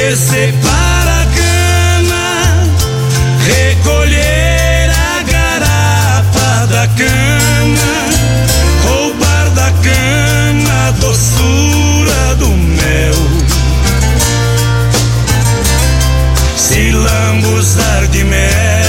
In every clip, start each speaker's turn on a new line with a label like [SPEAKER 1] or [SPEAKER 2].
[SPEAKER 1] descer para a cama, recolher a garapa da cama, roubar da cama a doçura do mel, se lambuzar de mel.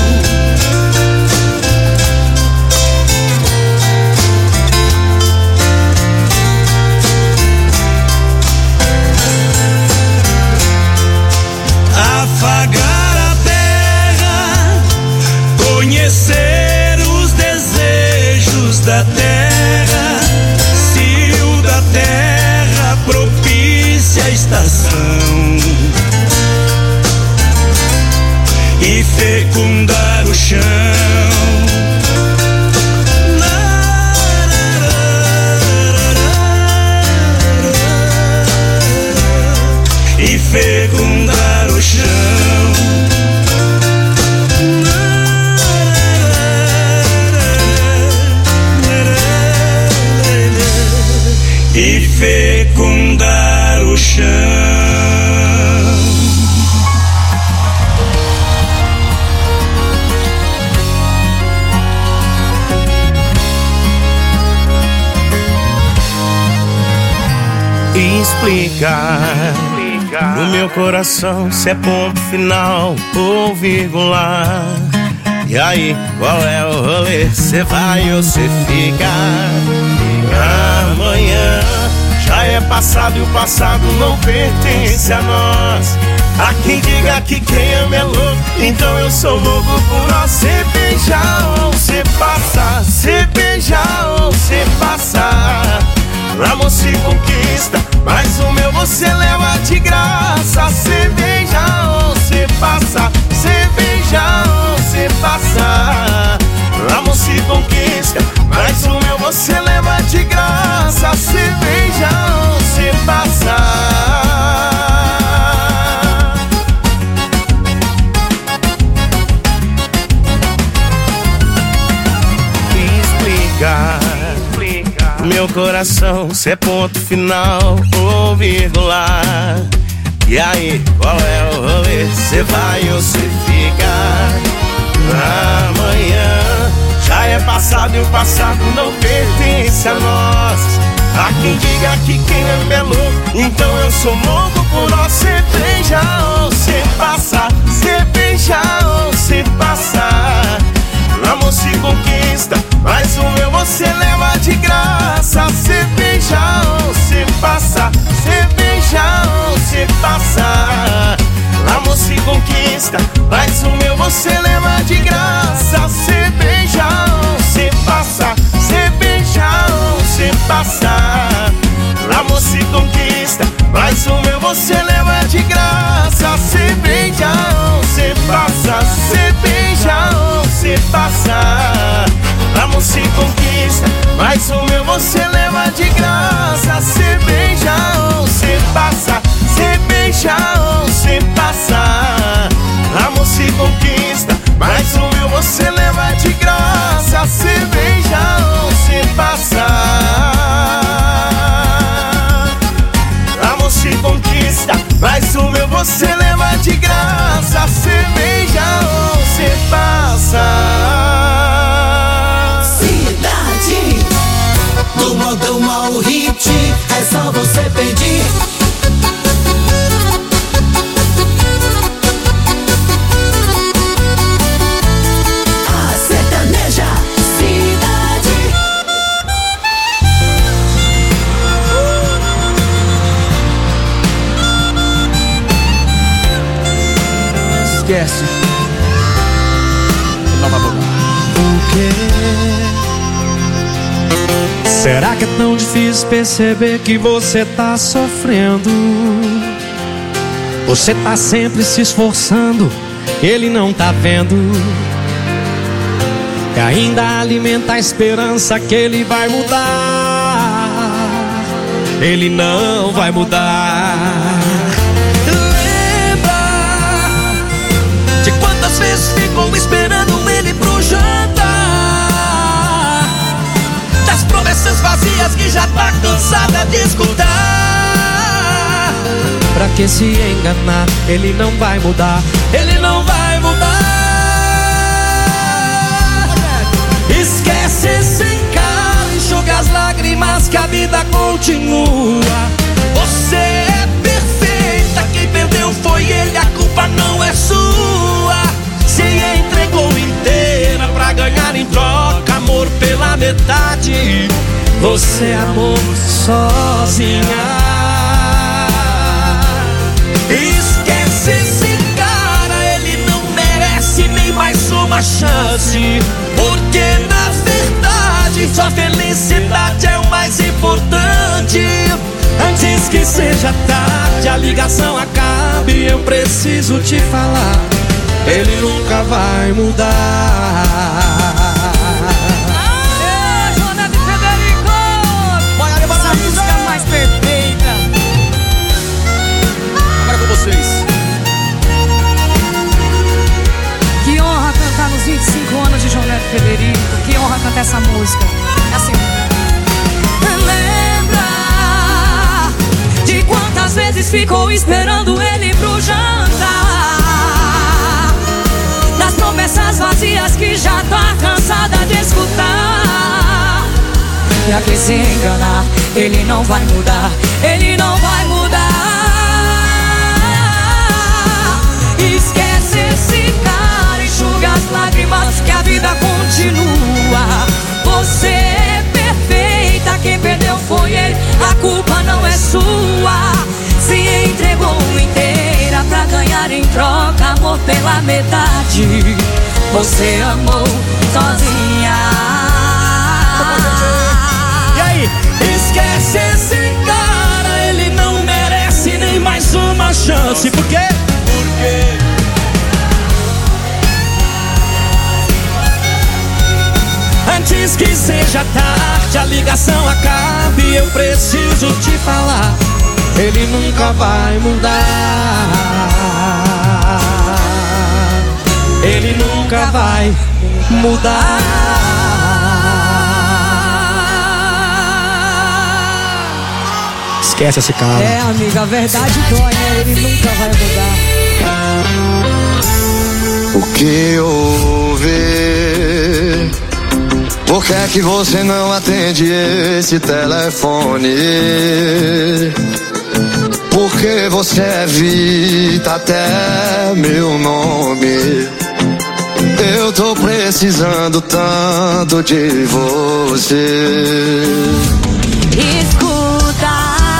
[SPEAKER 1] Afagar a terra, conhecer os desejos da terra, se o da terra propicia a estação, e fecundar o chão, e fecundar o chão, e fecundar o chão. Explicar no meu coração se é ponto final ou vírgula. E aí, qual é o rolê? Cê vai ou cê fica? Amanhã já é passado e o passado não pertence a nós. Há quem diga que quem ama é louco, então eu sou louco por nós. Cê beija ou cê passa, cê beija ou cê passa. Amor se conquista, mas o meu você leva de graça. Cê beija ou cê passa, cê beija ou cê passa. Amor se conquista, mas o meu você leva de graça. Cê beija ou cê passa. Meu coração, se é ponto final ou vírgula. E aí, qual é o rolê? Cê vai ou cê fica? Amanhã já é passado e o passado não pertence a nós. Há quem diga que quem ama é louco, então eu sou louco por nós. Cê beija ou cê passa, cê beija ou cê passa. Amor se conquista, mas o meu você leva de graça. Cê beija ou cê passa, cê beija ou cê passa. Amor se conquista, mas o meu você leva de graça. Cê beija ou cê passa, cê beija ou cê passa. Amor se conquista, mas o meu você leva de graça. Cê beija ou cê passa, cê beija ou cê passa. Amor se conquista, mas o meu você leva de graça. Cê beija ou cê passa, cê beija ou cê passa. Amor se conquista, mas o meu você leva de graça. Cê beija ou cê passa. Amor se conquista, mas o meu você leva de graça. Cê beija ou cê passa.
[SPEAKER 2] Do modão ao hit, é só você pedir. A sertaneja cidade.
[SPEAKER 3] Esquece, não vai mudar.
[SPEAKER 1] O quê? Será que é tão difícil perceber que você tá sofrendo? Você tá sempre se esforçando, ele não tá vendo. E ainda alimenta a esperança que ele vai mudar. Ele não vai mudar. Lembra de quantas vezes ficou esperando ele pro jantar? Promessas vazias que já tá cansada de escutar. Pra
[SPEAKER 3] que se enganar, ele não vai mudar, ele não vai mudar. Esquece esse cara, enxuga as lágrimas que a vida continua. Você é perfeita, quem perdeu foi ele, a culpa não é sua. Se entregou inteira pra ganhar em troca amor pela metade. Você amou sozinha. Esquece esse cara, ele não merece nem mais uma chance. Porque na verdade sua felicidade é o mais importante. Antes que seja tarde, a ligação acabe, eu preciso te falar, ele nunca vai mudar.
[SPEAKER 4] Aê, Jonete Federico! Essa música mais perfeita.
[SPEAKER 3] Agora com vocês.
[SPEAKER 4] Que honra cantar nos 25 anos de Jonete Federico. Que honra cantar essa música. É assim. Lembra de quantas vezes ficou esperando ele pro jantar, das promessas vazias que já tá cansada de escutar. E a que se enganar, ele não vai mudar, ele não vai mudar. Esquece esse cara, enxuga as lágrimas que a vida continua. Você é perfeita, quem perdeu foi ele, a culpa não é sua. Se entregou inteira pra ganhar em troca amor pela metade. Você amou sozinha.
[SPEAKER 3] E aí?
[SPEAKER 1] Esquece esse cara, ele não merece nem mais uma chance. Por quê? Porque antes que seja tarde, a ligação acabe, eu preciso te falar,
[SPEAKER 3] Ele nunca vai mudar. Ele nunca vai mudar. Esquece esse cara.
[SPEAKER 4] É, amiga, a verdade dói, né? Ele nunca vai mudar.
[SPEAKER 5] O que houve? Por que é que você não atende esse telefone? Porque você evita até meu nome. Eu tô precisando tanto de você.
[SPEAKER 6] Escuta,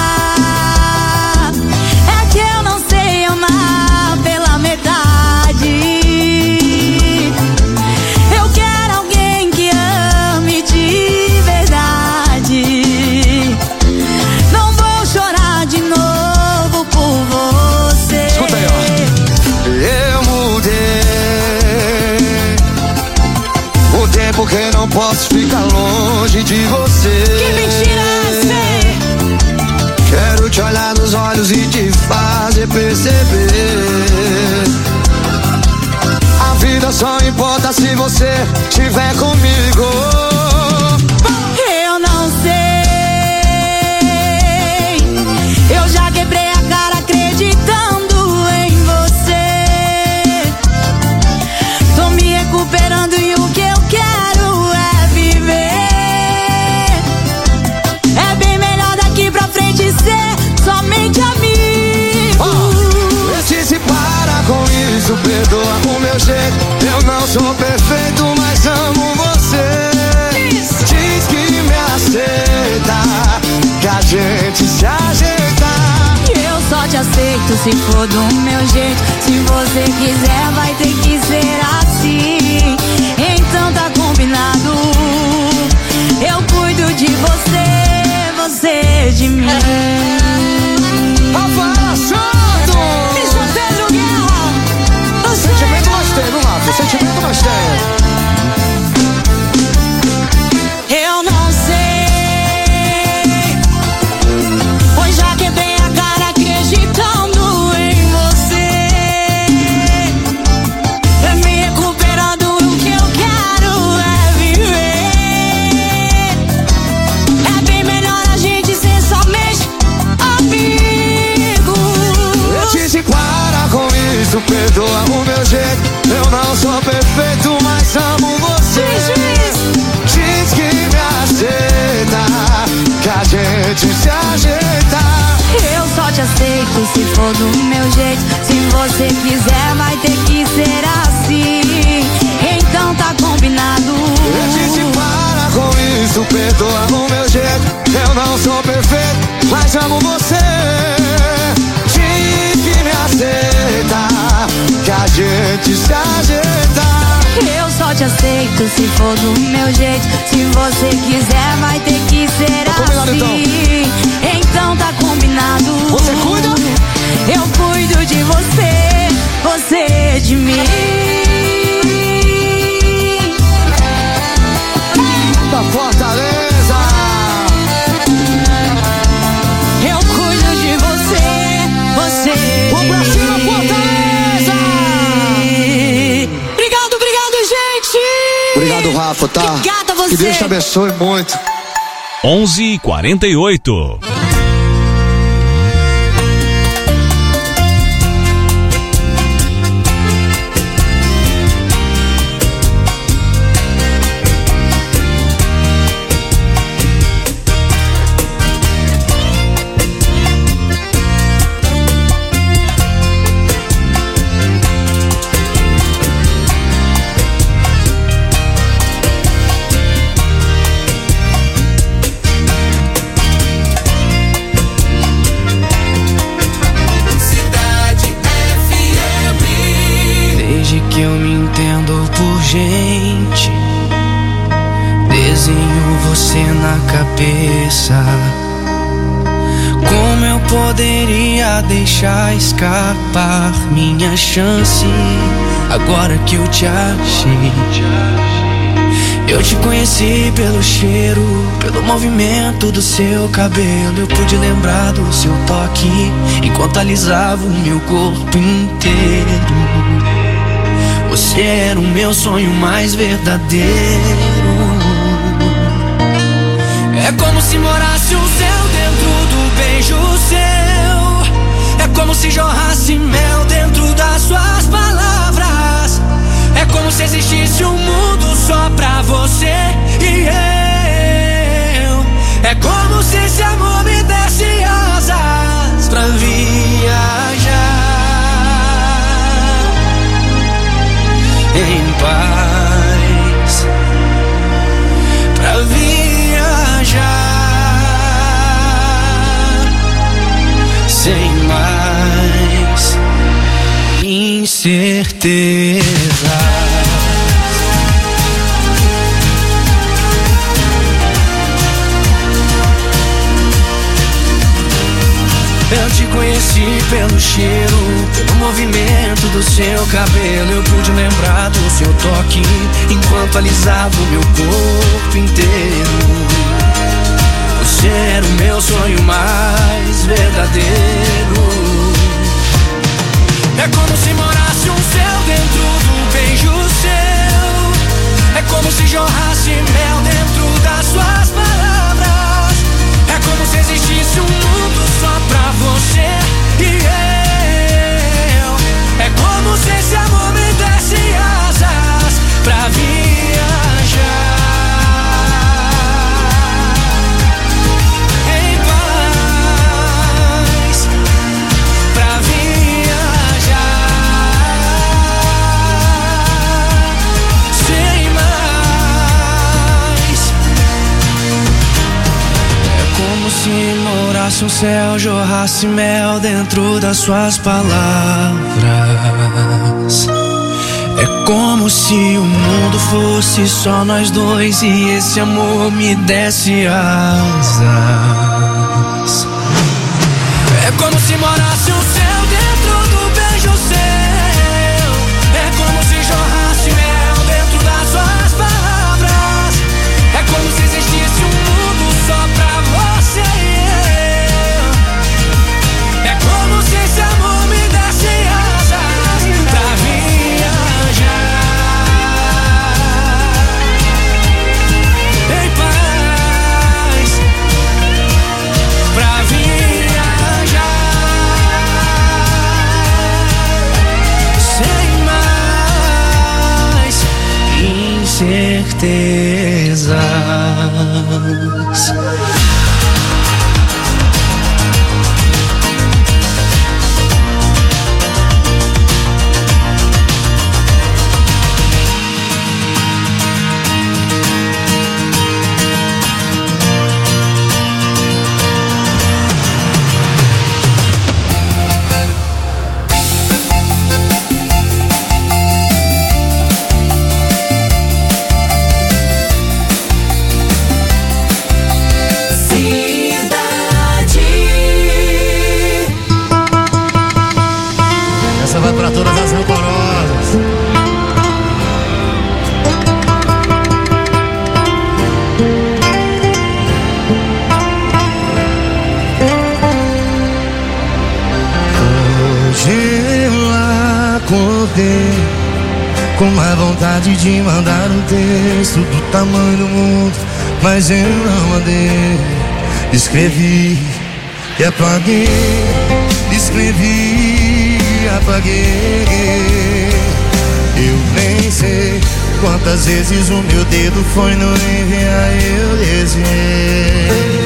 [SPEAKER 6] é que eu não sei amar pela metade. Eu quero alguém que ame de verdade. Não vou chorar de novo por você.
[SPEAKER 5] Escuta aí, ó. Eu mudei porque não posso ficar longe de você.
[SPEAKER 6] Que mentira é essa?
[SPEAKER 5] Quero te olhar nos olhos e te fazer perceber. A vida só importa se você estiver comigo.
[SPEAKER 6] Eu não sei. Eu já quebrei a cara acreditando em você. Tô me recuperando e o que eu quero é viver. É bem melhor daqui pra frente ser somente amigo.
[SPEAKER 5] Vê se para com isso, perdoa o meu jeito. Eu não sou perfeito, mas amo você. Diz que me aceita, que a gente se ajeita.
[SPEAKER 6] Eu só te aceito se for do meu jeito. Se você quiser, vai ter que ser assim. Então tá combinado. Eu cuido de você, você de mim.
[SPEAKER 5] Rafaela Santos!
[SPEAKER 6] Isso é Guerra.
[SPEAKER 5] Sentimento nós temos, vamos lá, sentimento nós temos.
[SPEAKER 6] Eu não sei, pois já quebrei a cara acreditando em você. É me recuperando, o que eu quero é viver. É bem melhor a gente ser somente amigo. meu jeito. Se você quiser, vai ter que ser assim. Então tá combinado.
[SPEAKER 5] A gente para com isso, perdoa o meu jeito. Eu não sou perfeito, mas amo você. Diz que me aceita, que a gente se ajeita.
[SPEAKER 6] Eu só te aceito se for do meu jeito. Se você quiser, vai ter que ser assim. Então tá combinado.
[SPEAKER 5] Você cuida?
[SPEAKER 6] Eu cuido de você, você de mim.
[SPEAKER 5] Da Fortaleza.
[SPEAKER 6] Eu cuido de você, você de
[SPEAKER 5] Vamos pra cima,
[SPEAKER 6] mim.
[SPEAKER 5] Fortaleza!
[SPEAKER 6] Obrigado, gente.
[SPEAKER 5] Obrigado, Rafa, tá?
[SPEAKER 6] Obrigada a você.
[SPEAKER 5] Que Deus te abençoe muito.
[SPEAKER 7] 11h48.
[SPEAKER 3] Que eu me entendo por gente, desenho você na cabeça. Como eu poderia deixar escapar minha chance agora que eu te achei? Eu te conheci pelo cheiro, pelo movimento do seu cabelo. Eu pude lembrar do seu toque enquanto alisava o meu corpo inteiro. Você era o meu sonho mais verdadeiro. É como se morasse o céu dentro do beijo seu. É como se jorrasse mel dentro das suas palavras. É como se existisse um mundo só pra você e eu. É como se esse amor me desse asas pra viajar em paz, pra viajar sem mais incertezas. Eu te conheci pelo cheiro, pelo movimento do seu cabelo. Eu pude lembrar do seu toque enquanto alisava o meu corpo inteiro. Você era o meu sonho mais verdadeiro. É como se morasse um céu dentro do beijo seu. É como se jorrasse mel dentro das suas palavras. É como se existisse um mundo só pra você e eu. É como se esse amor me desse asas pra viajar em paz, pra viajar sem mais. É como se morasse um céu, jorrasse mel dentro das suas palavras. É como se o mundo fosse só nós dois e esse amor me desse asas. É como se morasse um céu dentro do beijo seu. É como se jorrasse mel dentro das suas palavras. É como se existisse um mundo só pra você e eu. É como se esse amor me desse asas pra viajar em paz, pra viajar sem mais incertezas.
[SPEAKER 5] Essa vai pra todas as rancorosas. Hoje eu acordei com uma vontade de mandar um texto do tamanho do mundo, mas eu não mandei. Escrevi e apaguei, escrevi e apaguei. Eu nem sei quantas vezes o meu dedo foi no enviar, eu desenhei.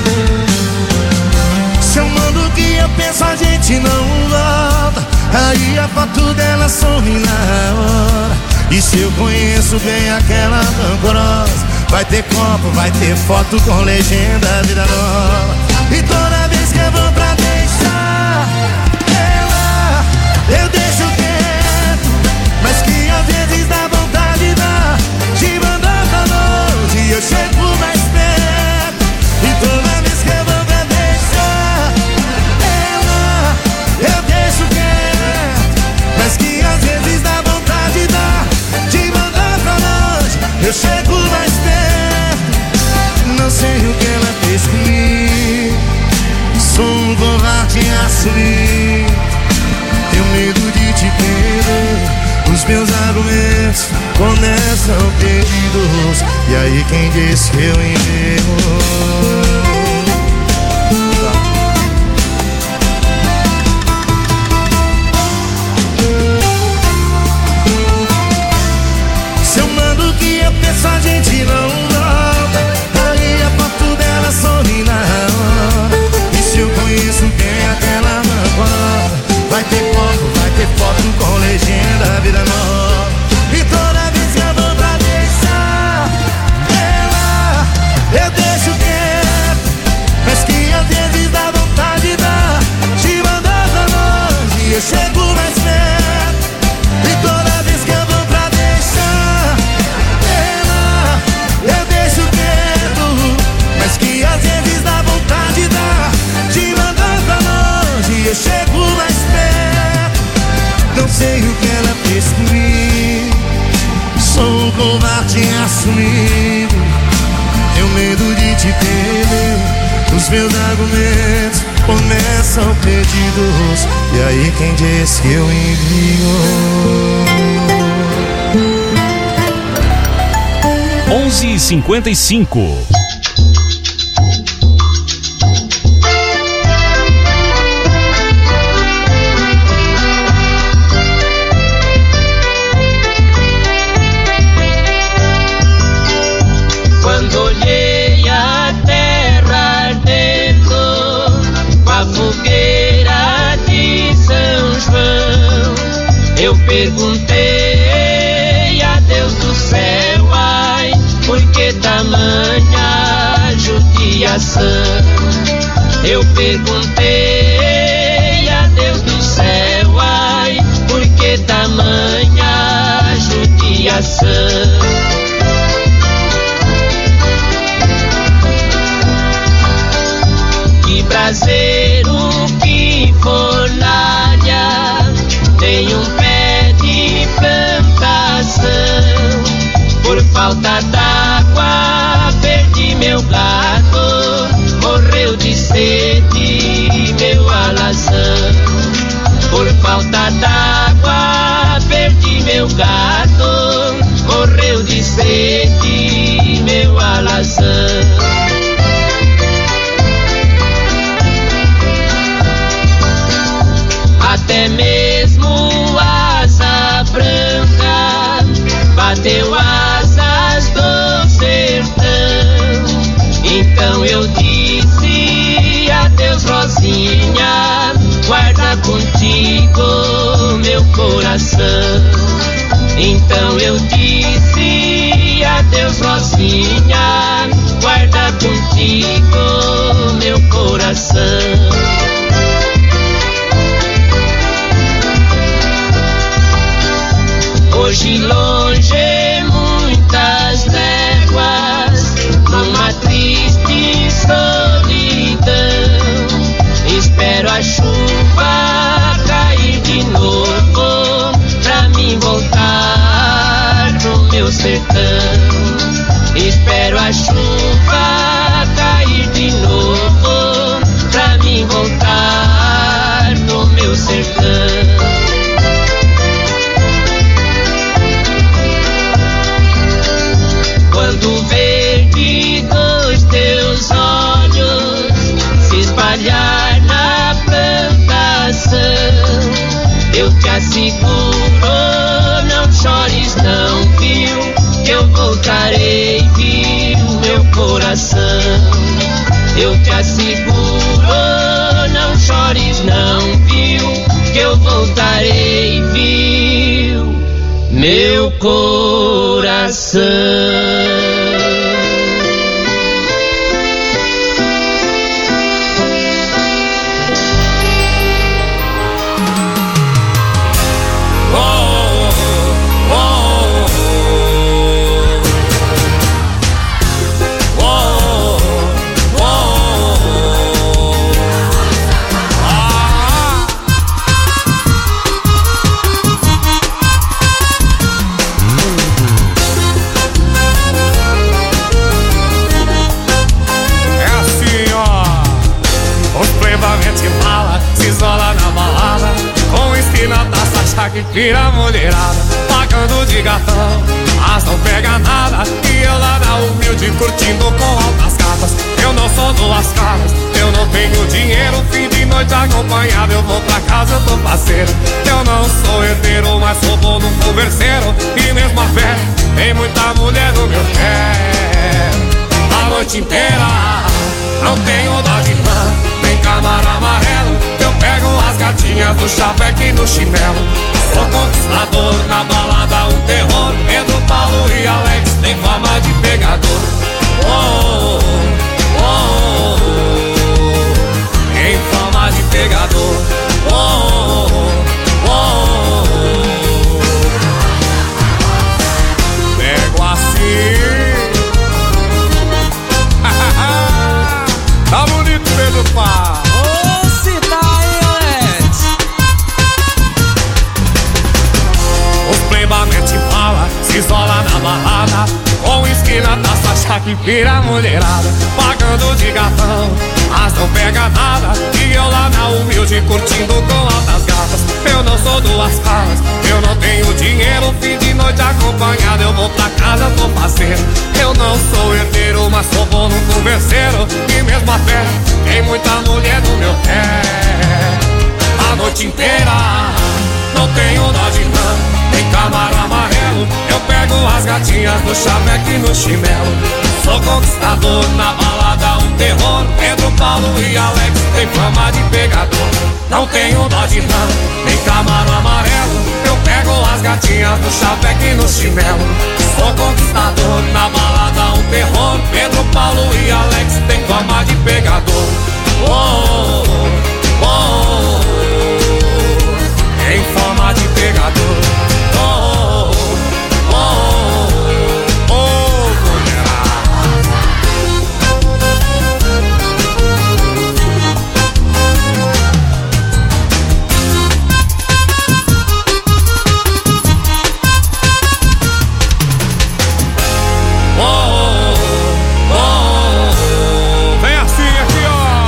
[SPEAKER 5] Se eu mando o que eu penso, a gente não volta. Aí a foto dela some na hora. E se eu conheço bem aquela rancorosa, vai ter copo, vai ter foto com legenda, vida nova. E toda vez que eu vou pra deixar ela, eu deixo quieto, mas que às vezes dá vontade de mandar pra longe e eu chego mais perto. E toda vez que eu vou pra deixar ela, eu deixo quieto, mas que às vezes dá vontade de mandar pra longe, eu chego mais perto. Não sei o que ela fez comigo, sou um covarde assumido. Tenho medo de te perder, os meus argumentos começam perdidos. E aí quem disse que eu enterro? Se eu mando o que eu penso, a gente não volta. Aí a foto dela some na hora. E se eu conheço bem aquela rancorosa, vai ter foto, vai ter foto com legenda, vida nova. E toda vez que eu vou pra deixar ela, eu deixo quieto, mas que às vezes dá vontade de mandar pra longe e eu chego mais perto. E toda vez que eu vou pra deixar ela, eu deixo quieto, mas que às vezes dá vontade de mandar pra longe e eu chego mais perto. Não sei o que ela fez comigo, sou um covarde assumido. Tenho medo de te perder, os meus argumentos começam perdidos. E aí quem diz que eu envio?
[SPEAKER 7] 11h55.
[SPEAKER 8] Quando olhei a terra ardendo com a fogueira de São João, eu perguntei a Deus do céu, ai, por que tamanha judiação? Eu perguntei a Deus do céu, ai, por que tamanha judiação? Braseiro que fornalha tem um pé de plantação. Por falta d'água perdi meu gado, morreu de sede meu alazão. Por falta d'água perdi meu gado, morreu de sede meu alazão. Até mesmo asa branca bateu asas do sertão. Então eu disse adeus, Rosinha, guarda contigo meu coração. Então eu disse adeus, Rosinha, guarda contigo meu coração. Hoje longe muitas léguas, numa triste solidão, espero a chuva cair de novo asseguro, não chores não, viu? Que eu voltarei, viu, meu coração. Eu te asseguro, não chores não, viu? Que eu voltarei, viu, meu coração.
[SPEAKER 7] Que tira a mulherada, pagando de gatão, mas não pega nada. E eu lá na humilde curtindo com altas capas. Eu não sou duas caras, eu não tenho dinheiro. Fim de noite acompanhado, eu vou pra casa, eu tô parceiro. Eu não sou herdeiro, mas sou bom no converseiro. E mesmo a fé, tem muita mulher no meu pé. A noite inteira, não tenho dó de rã, nem camaro amarelo. Eu pego as gatinhas do chaveco e no chinelo. Sou conquistador, na balada um terror. Pedro, Paulo e Alex tem fama de pegador. Oh, oh, oh, oh. Tem fama de pegador. Oh, oh, oh, oh. Pego assim. Tá bonito, Pedro, Paulo. Mete bala, se isola na balada, com esquina da taça que vira a mulherada, pagando de gatão, mas não pega nada. E eu lá na humilde curtindo com altas gatas. Eu não sou duas caras, eu não tenho dinheiro. Fim de noite acompanhado, eu vou pra casa, tô parceiro. Eu não sou herdeiro, mas sou bom no converseiro. E mesmo a fé, tem muita mulher no meu pé. A noite inteira, não tenho dó de rã, nem camaro amarelo. Eu pego as gatinhas no chaveco e no chinelo. Sou conquistador, na balada um terror. Pedro, Paulo e Alex tem fama de pegador. Não tenho dó de rã, nem camaro amarelo. Eu pego as gatinhas no chaveco e no chinelo. Sou conquistador, na balada um terror. Pedro, Paulo e Alex tem fama de pegador. Oh, oh, oh, oh. Tem fama de pegador. Oh, oh, oh, oh, vem assim aqui, ó.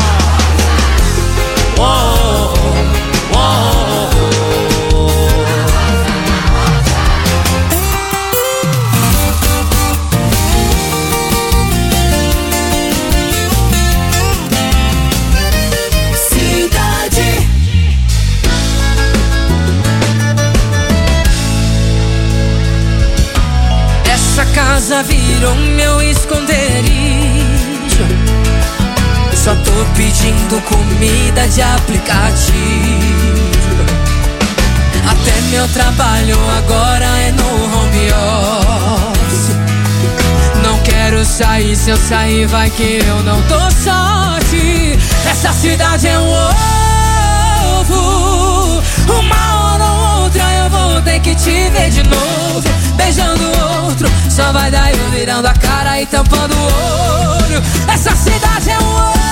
[SPEAKER 3] Casa virou meu esconderijo. Só tô pedindo comida de aplicativo. Até meu trabalho agora é no home office. Não quero sair, se eu sair vai que eu não tô sorte. Essa cidade é um ovo. Uma hora ou outra eu vou ter que te ver de novo, beijando outro. Só vai dar eu virando a cara e tampando o olho. Essa cidade é um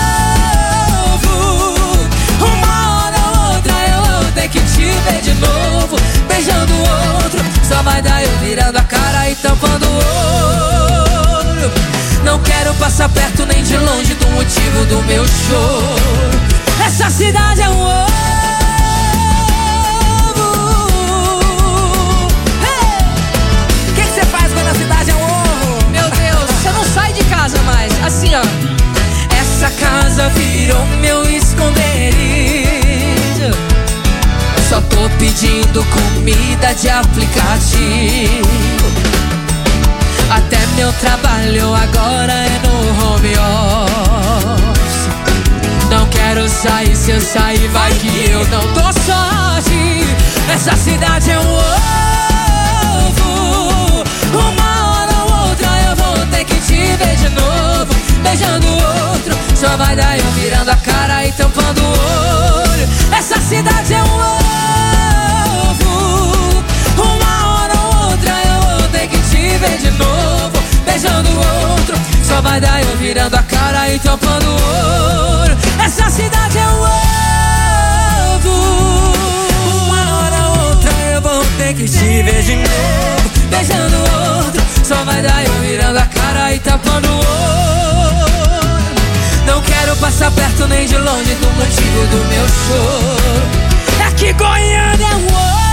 [SPEAKER 3] ovo. Uma hora ou outra eu vou ter que te ver de novo, beijando outro. Só vai dar eu virando a cara e tampando o olho. Não quero passar perto nem de longe do motivo do meu choro. Essa cidade é um ovo. Na cidade é um ovo. Meu Deus, você não sai de casa mais. Assim, ó. Essa casa virou meu esconderijo. Só tô pedindo pedindo comida de aplicativo. Até meu trabalho agora é no home office. Não quero sair, se eu sair vai que eu não dou sorte. Essa cidade é um ovo. Uma hora ou outra eu vou ter que te ver de novo, beijando outro. Só vai dar eu virando a cara e tampando o olho. Essa cidade é um ovo. Uma hora ou outra eu vou ter que te ver de novo, beijando outro. Só vai dar eu virando a cara e tampando o olho. Essa cidade é um ovo. Uma hora ou outra eu vou ter que te ver de novo, beijando outro. Só vai dar eu virando a cara e tampando o olho. Não quero passar perto nem de longe do motivo do meu choro. É que Goiânia é um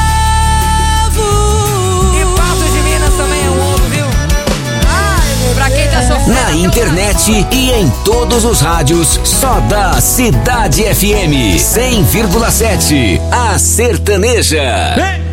[SPEAKER 3] ovo. E Patos de Minas também é um ovo, viu? Ai, pra quem tá sofrendo.
[SPEAKER 9] Na internet e em todos os rádios, só da Cidade FM 100,7. A Sertaneja.
[SPEAKER 10] Vem!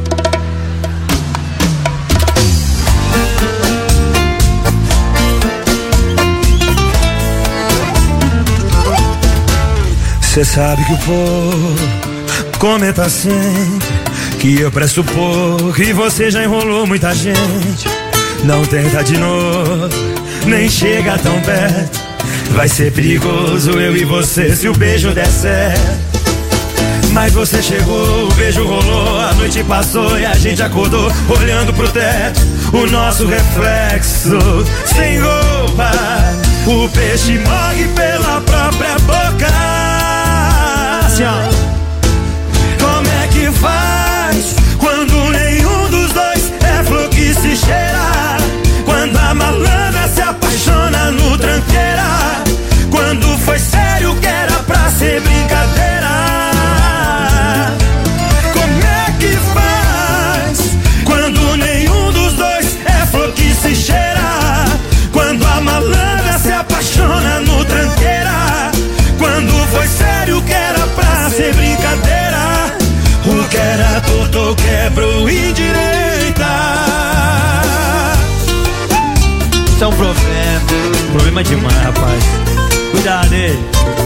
[SPEAKER 10] Cê sabe que o povo comenta sempre que eu presto pouco e você já enrolou muita gente. Não tenta de novo, nem chega tão perto. Vai ser perigoso eu e você se o beijo der certo. Mas você chegou, o beijo rolou, a noite passou e a gente acordou olhando pro teto, o nosso reflexo sem roupa. O peixe morre pela própria boca. Como é que faz quando nenhum dos dois é flor que se cheira? Quando a malandra se apaixona no tranqueira? Quando foi sério que era pra ser brincadeira? Como é que faz quando nenhum dos dois é flor que se cheira? Quando a malandra se apaixona no tranqueira? Quando foi sério que era pra ser brincadeira? O que era torto quebrou indireita. Isso é um problema demais, rapaz. Cuidado aí.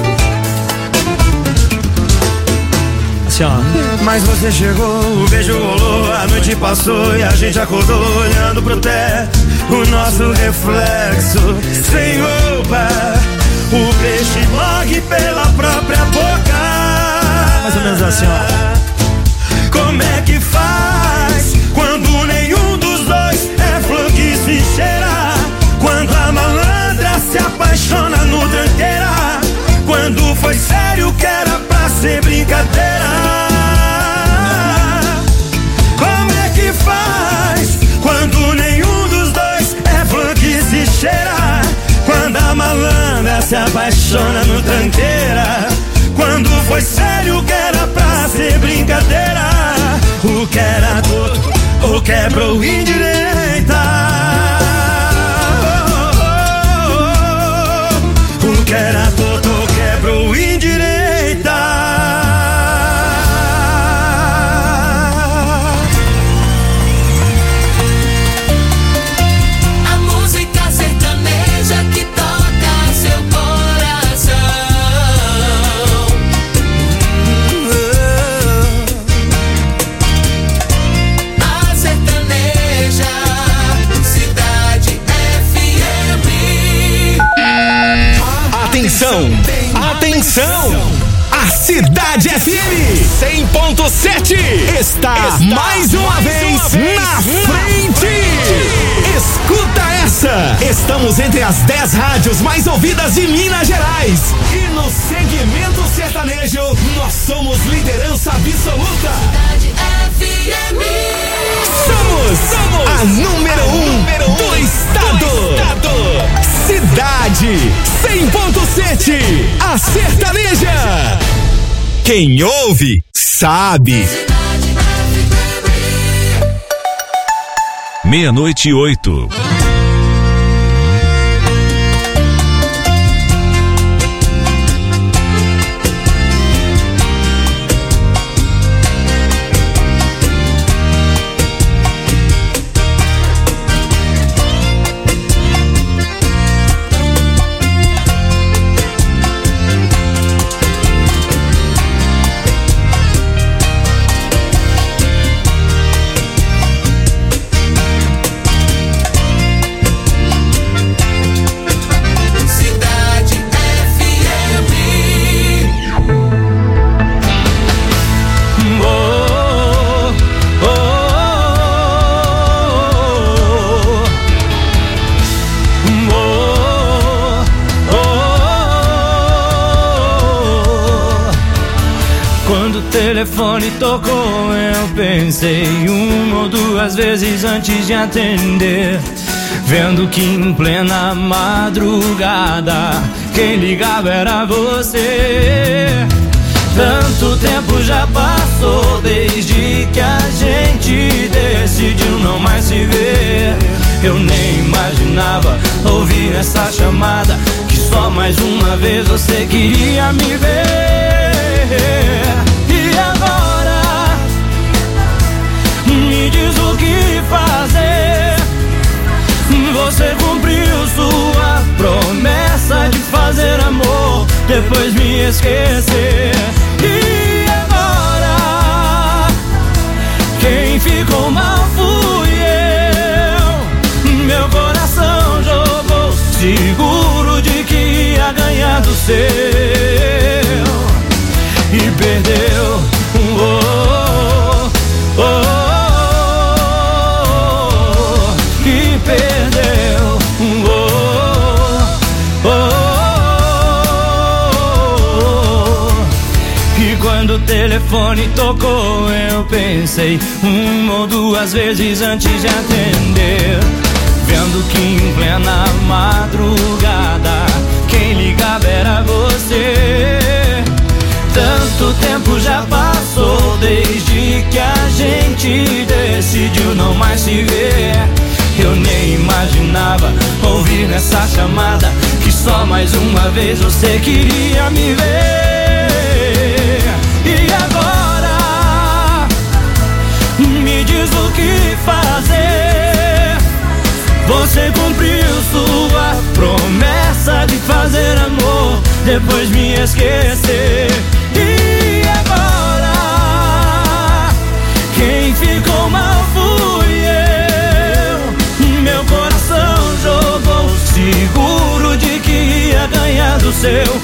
[SPEAKER 10] Assim, ó. Mas você chegou, o beijo rolou, a noite passou e a gente acordou olhando pro teto, o nosso reflexo sem roupa. O peixe morre pela própria boca. Mais ou menos assim, ó. Como é que faz quando nenhum dos dois é flor que se cheira? Quando a malandra se apaixona no tranqueira? Quando foi sério que era pra ser brincadeira? Como é que faz quando nenhum dos dois é flor que se cheira? Quando a malandra se apaixona no tranqueira? Quando foi sério que era pra ser brincadeira? O que era torto ou quebrou indireita? O que era torto ou quebrou indireita?
[SPEAKER 2] A música sertaneja que toca seu coração. A sertaneja, Cidade FM.
[SPEAKER 9] Atenção! Atenção! A Cidade FM 100,7 está mais uma vez na frente! Escuta essa! Estamos entre as 10 rádios mais ouvidas de Minas Gerais. E no segmento sertanejo, nós somos liderança absoluta.
[SPEAKER 2] Cidade FM.
[SPEAKER 9] Somos a número 1 do estado. Cidade 100,7, a sertaneja. Quem ouve, sabe.
[SPEAKER 11] Meia-noite e 8.
[SPEAKER 10] telefone tocou, eu pensei uma ou duas vezes antes de atender, vendo que em plena madrugada quem ligava era você. Tanto tempo já passou desde que a gente decidiu não mais se ver. Eu nem imaginava ouvir essa chamada, que só mais uma vez você queria me ver. E agora, me diz o que fazer. Você cumpriu sua promessa de fazer amor, depois me esquecer. E agora, quem ficou mal fui eu. Meu coração jogou, seguro de que ia ganhar do seu, e perdeu. Oh, oh, oh, oh, e perdeu. Oh, oh, oh. E quando o telefone tocou, eu pensei uma ou duas vezes antes de atender, vendo que em plena madrugada quem ligava era você. Tanto tempo já passou desde que a gente decidiu não mais se ver. Eu nem imaginava ouvir nessa chamada que só mais uma vez você queria me ver. E agora, me diz o que fazer. Você cumpriu sua promessa de fazer amor, depois me esquecer. E agora, quem ficou mal fui eu. Meu coração jogou, seguro de que ia ganhar do seu.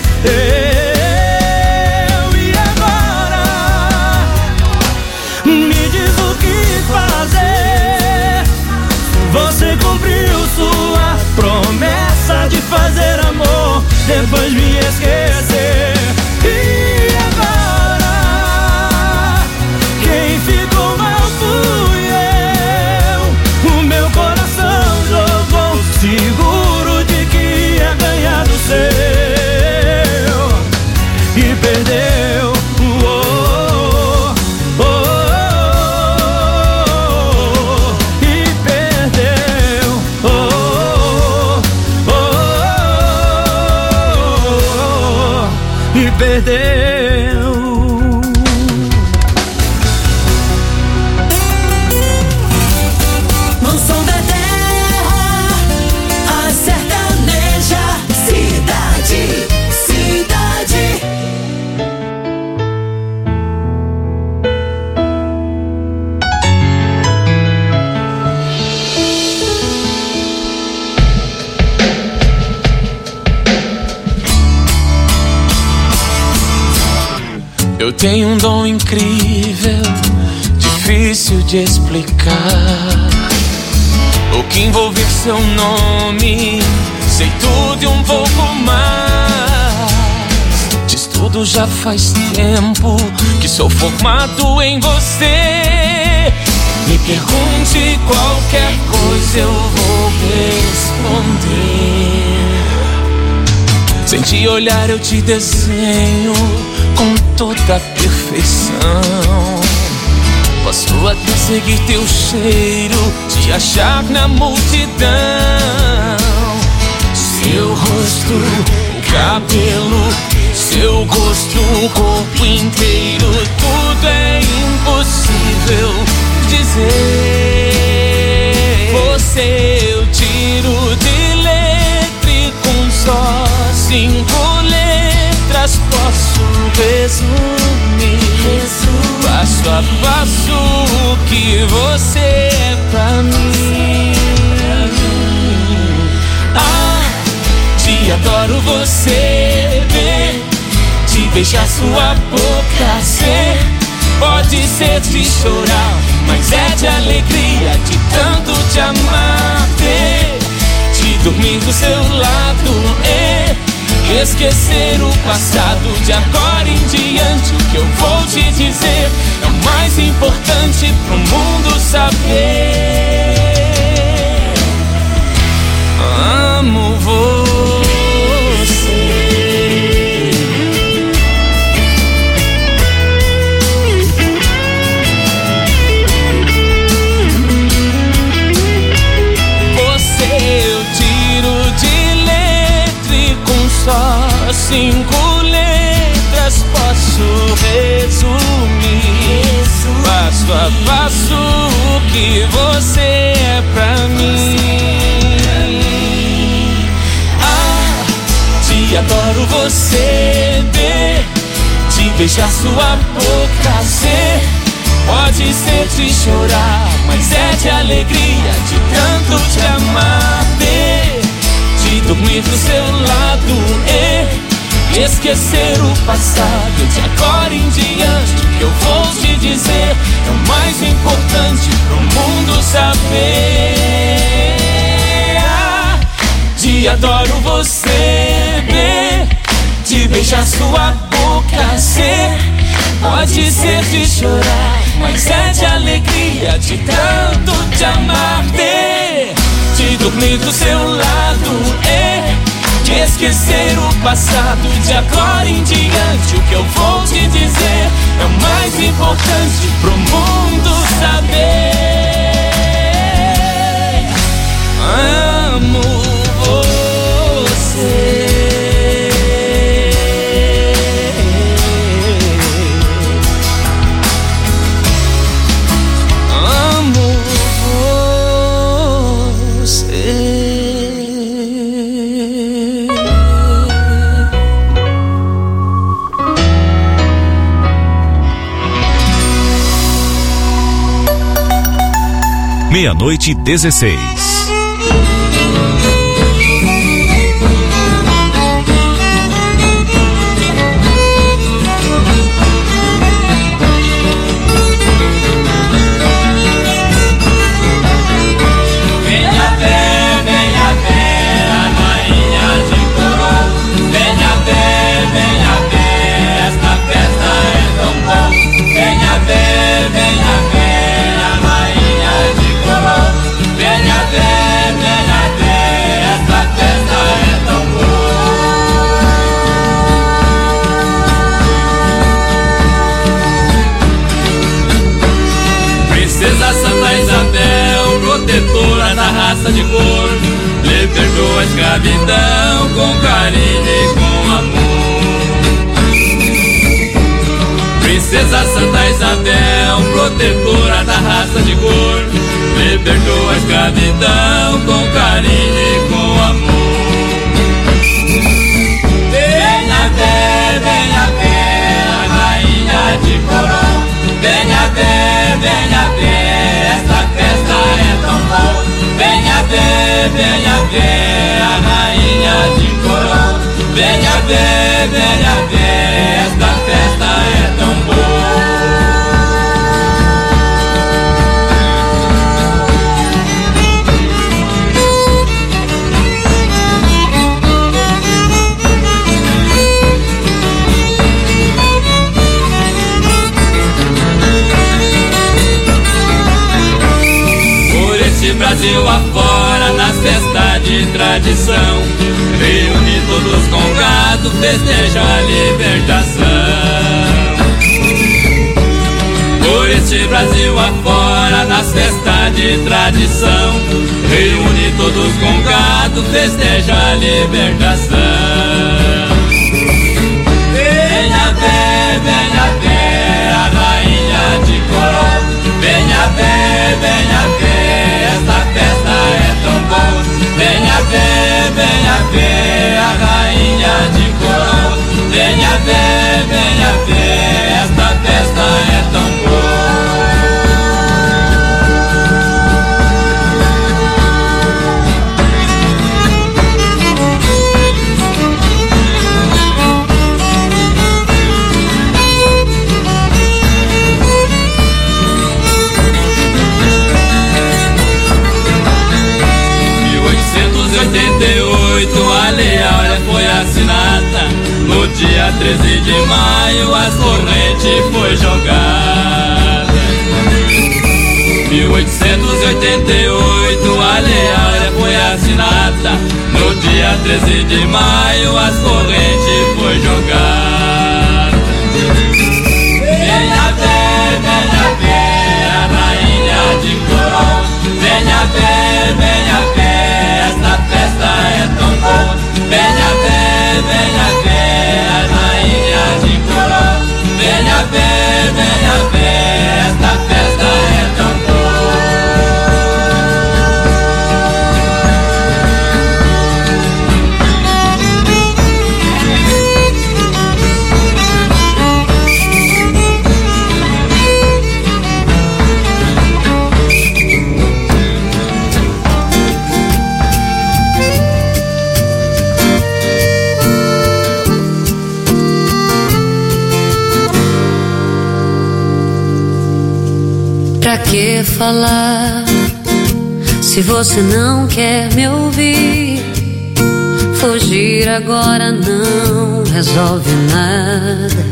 [SPEAKER 10] E agora, me diz o que fazer. Você cumpriu sua promessa de fazer amor, depois me esquecer. E agora, quem ficou mal fui eu. O meu coração jogou, seguro de que ia ganhar do seu, e perdeu. Perdeu.
[SPEAKER 2] No som da terra, a sertaneja, cidade, cidade.
[SPEAKER 11] Eu tenho um dom incrível, difícil de explicar. O que envolver seu nome, sei tudo e um pouco mais. Diz tudo já faz tempo que sou formado em você. Me pergunte qualquer coisa, eu vou responder. Sem te olhar eu te desenho com toda a perfeição. Posso até seguir teu cheiro, te achar na multidão. Seu rosto, o cabelo, seu gosto, o corpo inteiro, tudo é impossível dizer. Você eu tiro de letra e com só 5 letras posso resumir passo a passo o que você é pra mim. Ah, te adoro você ver, te beijar sua boca ser. Pode ser de chorar, mas é de alegria, de tanto te amar, ver, de dormir do seu lado, esquecer o passado. De agora em diante o que eu vou te dizer é o mais importante pro mundo saber. Amo você. Você eu tiro de letra e com só 5 letras posso resumir passo a passo o que você é pra mim. Te adoro você, te beijar sua boca, ser pode ser de chorar, mas é de alegria, de tanto te amar, de dormir do seu lado e esquecer o passado. De agora em diante o que eu vou te dizer é o mais importante pro mundo saber. Te adoro você, te beijar sua boca, ser pode ser de chorar, mas é de alegria, de tanto te amar, de dormir do seu lado de esquecer o passado. De agora em diante o que eu vou te dizer é o mais importante pro mundo saber. Amo você. Amo você.
[SPEAKER 9] Meia-noite e 16.
[SPEAKER 11] Protetora da raça de cor, libertou a escravidão com carinho e com amor. Princesa Santa Isabel, protetora da raça de cor, libertou a escravidão com carinho e com amor. Venha ver a rainha de Coró, venha ver, esta festa é tão boa. Venha ver a rainha de Coró, venha ver, esta festa é tão boa. Brasil afora, nas festas de tradição, reúne todos com gado, festeja a libertação. Por este Brasil afora, nas festas de tradição, reúne todos com gado, festeja a libertação. Venha ver a rainha de Coró, venha ver, esta festa é tão boa. Venha ver a rainha de Coró, venha ver, esta festa é tão boa.
[SPEAKER 12] dia 13 de maio as correntes foi jogada. 1888 a Lei Áurea foi assinada. No dia 13 de maio as correntes foi jogada. Venha ver a rainha de coroa. Venha ver, esta festa é tão boa. Venha ver a rainha de coroa. Venha ver, esta festa é tão
[SPEAKER 6] Pra que falar se você não quer me ouvir? Fugir agora não resolve nada.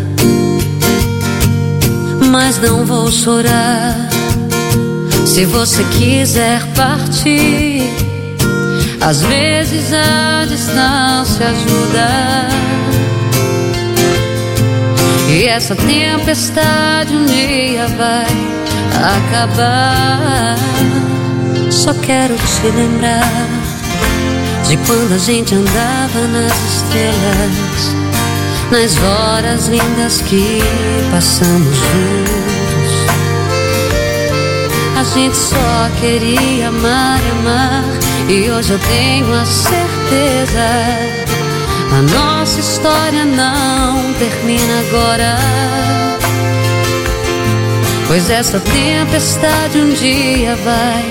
[SPEAKER 6] Mas não vou chorar se você quiser partir. Às vezes a distância ajuda. E essa tempestade um dia vai acabar. Só quero te lembrar de quando a gente andava nas estrelas, nas horas lindas que passamos juntos. A gente só queria amar e amar, e hoje eu tenho a certeza, a nossa história não termina agora. Pois essa tempestade um dia vai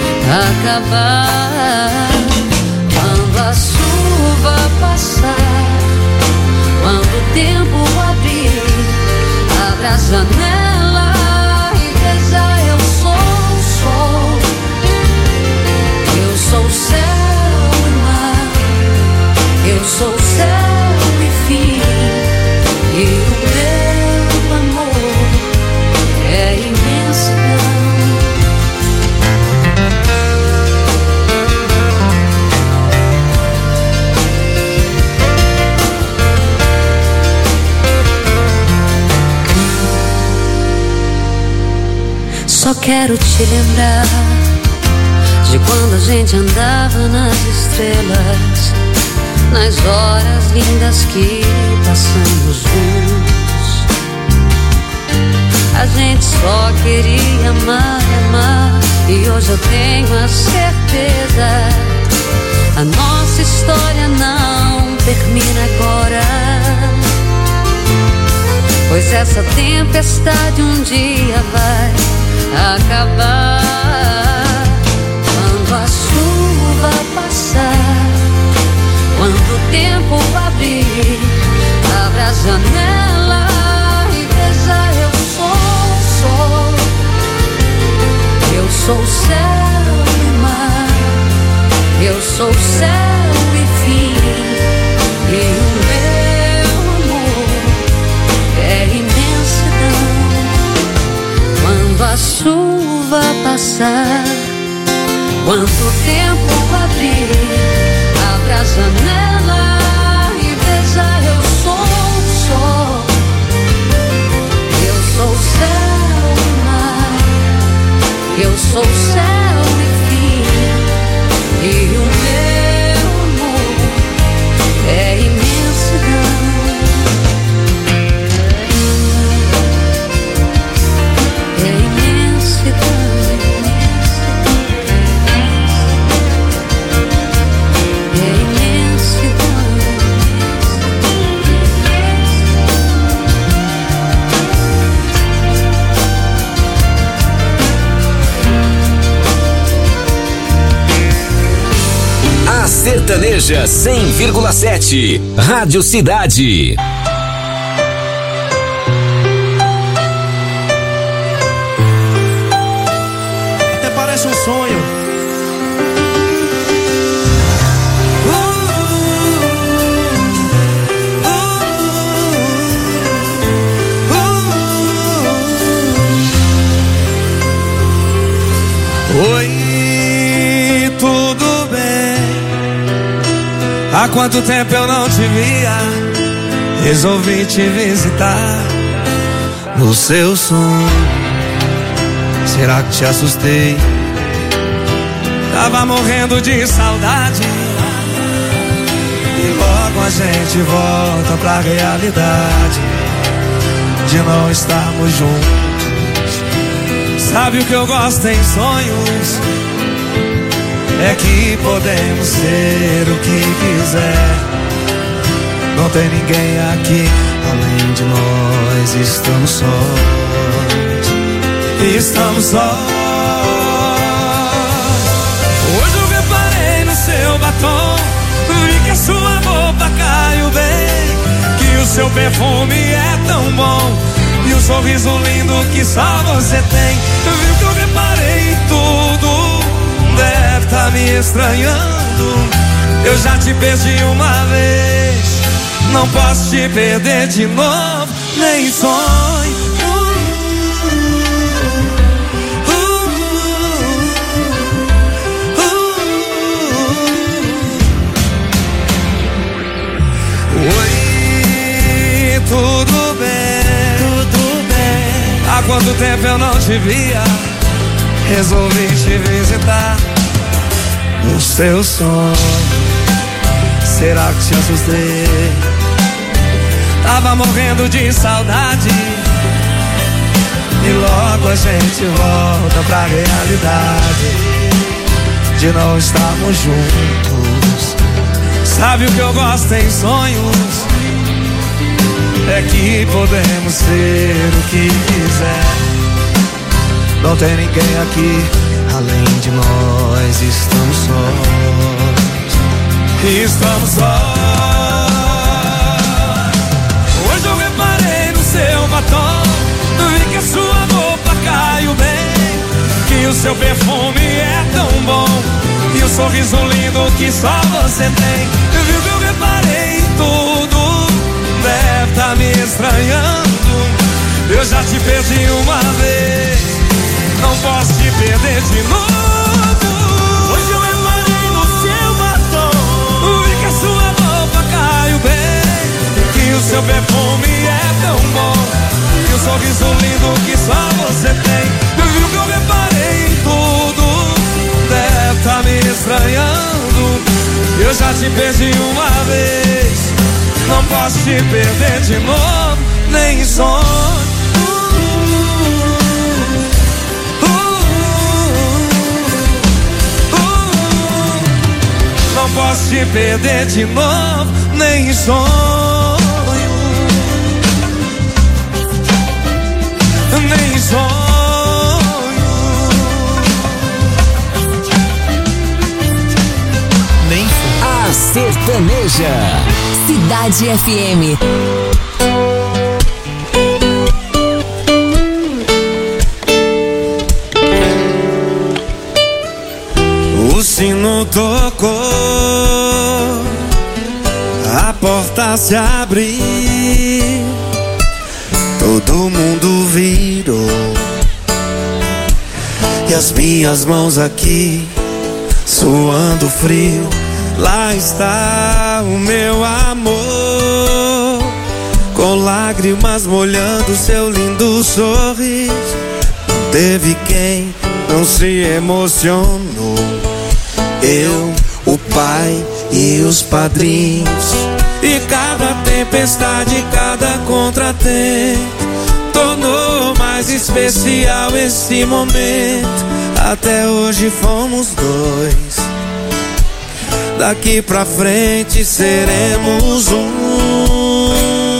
[SPEAKER 6] acabar. Quando a chuva passar, quando o tempo abrir, abra a janela e veja, eu sou o sol. Eu sou o céu e mar, eu sou o céu e fim. E o meu amor é imensidão. Só quero te lembrar de quando a gente andava nas estrelas, nas horas lindas que passamos juntos. A gente só queria amar e amar, e hoje eu tenho a certeza, a nossa história não termina agora. Pois essa tempestade um dia vai acabar. Quando a chuva passar, quando o tempo abrir, abra a janela e veja, eu sou o sol. Eu sou o céu e mar, eu sou o céu e fim. E o meu amor é imensidão. Quando a chuva passar, quando o tempo abrir, abra a janela e veja, eu sou o sol. Eu sou o céu e mar, eu sou o céu e fim. E o meu amor é imensidão. É imensidão.
[SPEAKER 9] Sertaneja 100,7, Rádio Cidade.
[SPEAKER 10] Até parece um sonho. Oi, tudo bem? Há quanto tempo eu não te via? Resolvi te visitar no seu sonho. Será que te assustei? Tava morrendo de saudade. E logo a gente volta pra realidade de não estarmos juntos. Sabe o que eu gosto em sonhos? É que podemos ser o que quiser. Não tem ninguém aqui além de nós. Estamos sós. Estamos sós. Hoje eu reparei no seu batom, vi que a sua roupa caiu bem, que o seu perfume é tão bom e o sorriso lindo que só você tem. Viu que eu reparei em tudo, deve tá me estranhando. Eu já te perdi uma vez, não posso te perder de novo, nem sonho. Oi, tudo bem? Tudo bem. Há quanto tempo eu não te via? Resolvi te visitar no seu sonho. Será que te assustei? Tava morrendo de saudade. E logo a gente volta pra realidade de não estarmos juntos. Sabe o que eu gosto em sonhos? É que podemos ser o que quiser. Não tem ninguém aqui além de nós. Estamos sós. Estamos sós. Hoje eu reparei no seu batom, vi que a sua roupa caiu bem, que o seu perfume é tão bom e o sorriso lindo que só você tem. Viu que eu reparei em tudo, deve tá me estranhando. Eu já te perdi uma vez, não posso te perder de novo. Hoje eu reparei no seu batom, vi que a sua roupa caiu bem, que o seu perfume é tão bom e o sorriso lindo que só você tem. Viu que eu reparei em tudo, deve tá me estranhando. Eu já te perdi uma vez, não posso te perder de novo, nem sonho. Não posso te perder de novo, nem sonho. Nem sonho.
[SPEAKER 9] A Sertaneja.
[SPEAKER 13] Cidade FM.
[SPEAKER 10] O sino tocou, a porta se abriu, todo mundo virou e as minhas mãos aqui suando frio. Lá está o meu amor, com lágrimas molhando seu lindo sorriso. Não teve quem não se emocionou, eu, o pai e os padrinhos. E cada tempestade, cada contratempo tornou mais especial esse momento. Até hoje fomos dois, daqui pra frente seremos um.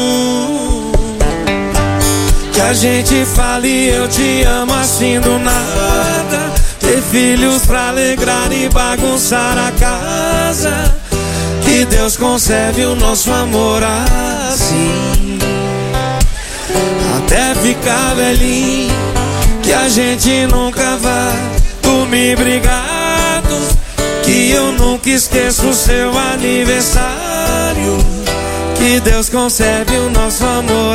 [SPEAKER 10] Que a gente fale eu te amo assim do nada, ter filhos pra alegrar e bagunçar a casa. Que Deus conserve o nosso amor assim, até ficar velhinho. Que a gente nunca vá dormir brigados, que eu nunca esqueço o seu aniversário. Que Deus conserve o nosso amor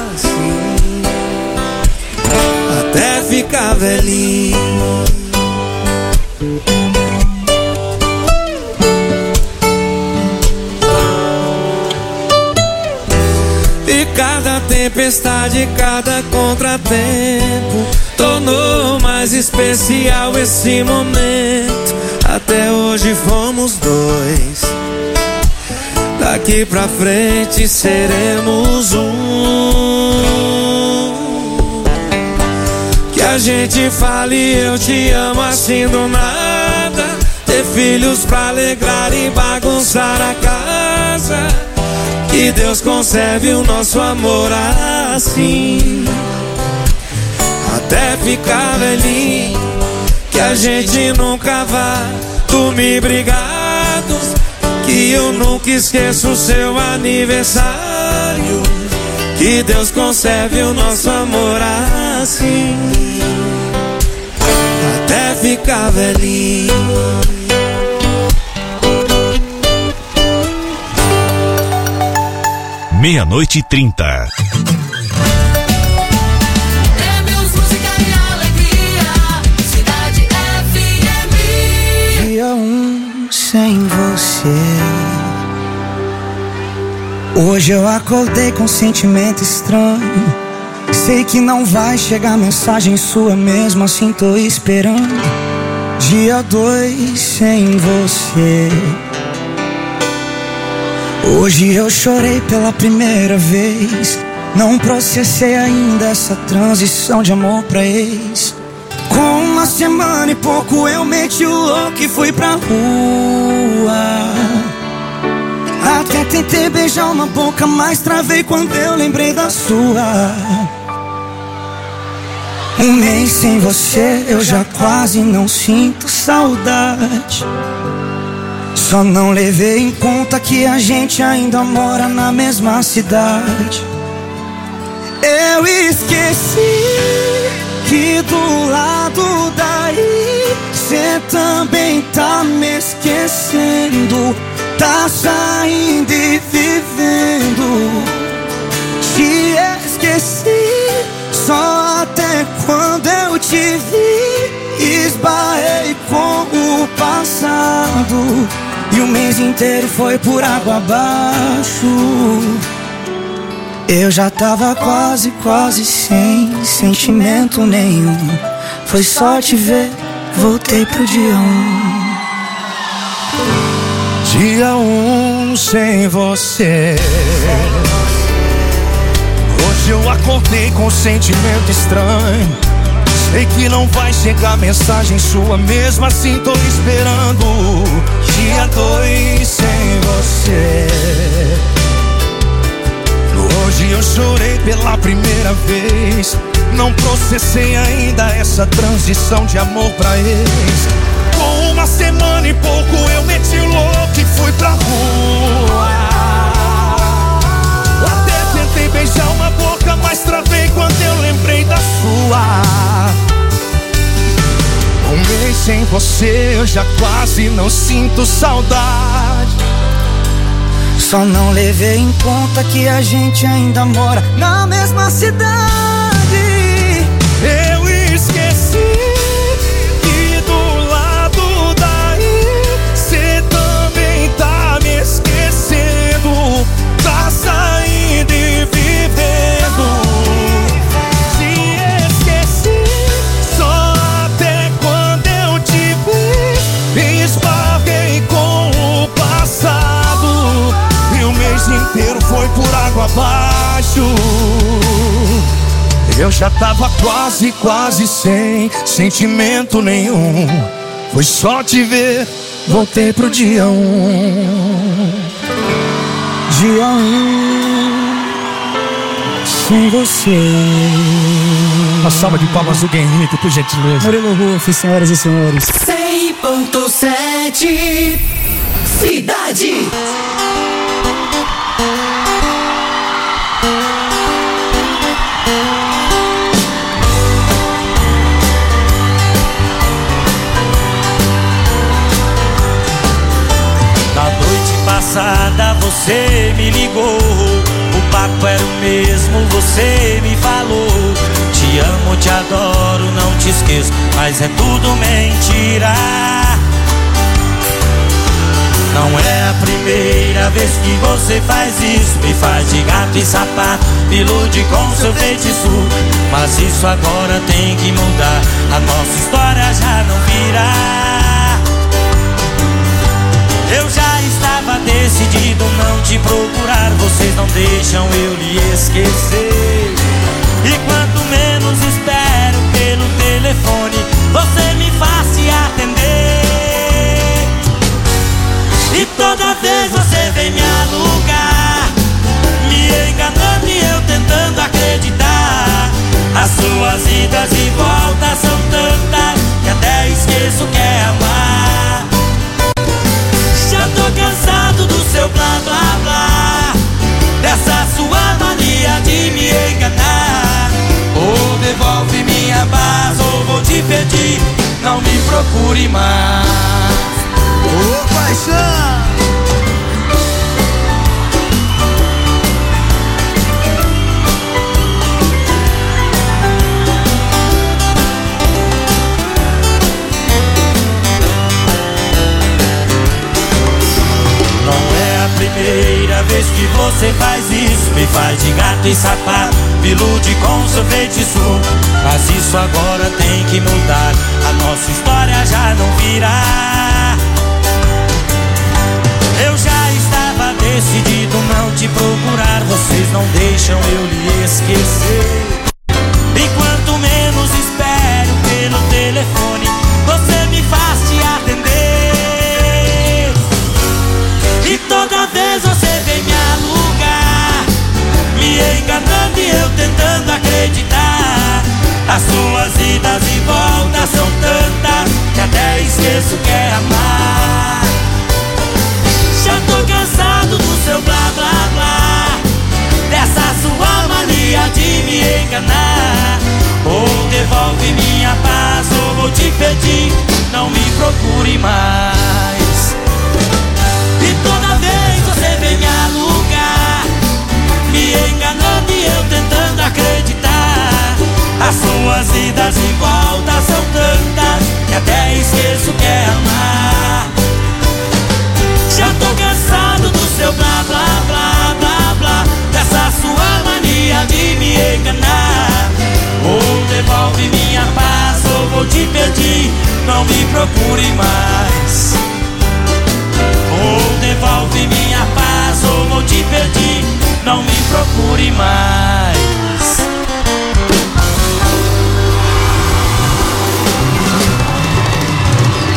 [SPEAKER 10] assim, até ficar velhinho.
[SPEAKER 3] tempestade, cada contratempo tornou mais especial esse momento. Até hoje fomos dois, daqui pra frente seremos um. Que a gente fale eu te amo assim do nada, ter filhos pra alegrar e bagunçar a casa. Que Deus conserve o nosso amor assim, até ficar velhinho. Que a gente nunca vá dormir brigados, que eu nunca esqueço o seu aniversário. Que Deus conserve o nosso amor assim, até ficar velhinho.
[SPEAKER 9] Meia-noite e 30.
[SPEAKER 2] Prêmios, música e alegria. Cidade FM.
[SPEAKER 5] Dia 1 sem você. Hoje eu acordei com um sentimento estranho. Sei que não vai chegar mensagem sua, mesmo assim tô esperando. Dia 2 sem você. Hoje eu chorei pela primeira vez. Não processei ainda essa transição de amor pra ex. Com uma semana e pouco eu meti o louco e fui pra rua. Até tentei beijar uma boca, mas travei quando eu lembrei da sua. Um mês sem você eu já quase não sinto saudade. Só não levei em conta que a gente ainda mora na mesma cidade. Eu esqueci que do lado daí cê também tá me esquecendo. Tá saindo e vivendo. Te esqueci só até quando eu te vi. Esbarrei com o passado e o mês inteiro foi por água abaixo. Eu já tava quase sem sentimento nenhum. Foi só te ver, voltei pro dia 1.
[SPEAKER 10] Dia 1 sem você. Hoje eu acordei com um sentimento estranho. Sei que não vai chegar mensagem sua, mesmo assim tô esperando. Dia 2 sem você. Hoje eu chorei pela primeira vez. Não processei ainda essa transição de amor pra ex. Com uma semana e pouco eu meti o louco e fui pra rua. Até tentei beijar uma boca, mas travei quando eu lembrei da sua. Um mês sem você eu já quase não sinto saudade.
[SPEAKER 5] Só não levei em conta que a gente ainda mora na mesma cidade.
[SPEAKER 10] Eu esqueci que do lado daí cê também tá me esquecendo. Tá saindo e vivendo. Te esqueci só até quando eu te vi. Esbarrei com o passado e o mês inteiro foi por água abaixo. Eu já tava quase sem sentimento nenhum. Foi só te ver, voltei pro dia 1.
[SPEAKER 5] Dia 1 sem você.
[SPEAKER 10] Uma salva de palmas do Henrique, por gentileza.
[SPEAKER 5] Murilo Ruf, senhoras e senhores.
[SPEAKER 2] 100.7 Cidade.
[SPEAKER 3] Na noite passada você me ligou, o papo era o mesmo, você me falou. Te amo, te adoro, não te esqueço, mas é tudo mentira. Não é a primeira
[SPEAKER 10] primeira vez que você faz isso, me faz de gato e sapato, me ilude com seu feitiço. Mas isso agora tem que mudar, a nossa história já não virá. Eu já estava decidido não te procurar, vocês não deixam eu lhe esquecer. E quanto menos espero pelo telefone, você me faz se atender. E toda vez você vem me alugar, me enganando e eu tentando acreditar. As suas idas e voltas são tantas que até esqueço que é amar. Já tô cansado do seu blá blá blá, dessa sua mania de me enganar. Ou devolve minha paz ou vou te pedir, não me procure mais. Ô paixão! Primeira vez que você faz isso, me faz de gato e sapato, me ilude com seu feitiço. Mas isso agora tem que mudar, a nossa história já não virá. Eu já estava decidido não te procurar, vocês não deixam eu lhe esquecer. E quanto menos espero pelo telefone, você me faz te atender. E toda vez você vem me alugar, me enganando e eu tentando acreditar. As suas idas e voltas são tantas que até esqueço que é amar. Já tô cansado do seu blá blá blá, dessa sua mania de me enganar. Ou devolve minha paz ou vou te pedir, não me procure mais. E toda vez você vem me alugar, me enganando e eu tentando acreditar. As suas idas e voltas são tantas que até esqueço que é amar. Já tô cansado do seu blá blá blá blá blá, dessa sua mania de me enganar. Ou devolve minha paz ou vou te pedir, não me procure mais. Ou devolve minha paz ou vou te pedir, não me procure mais.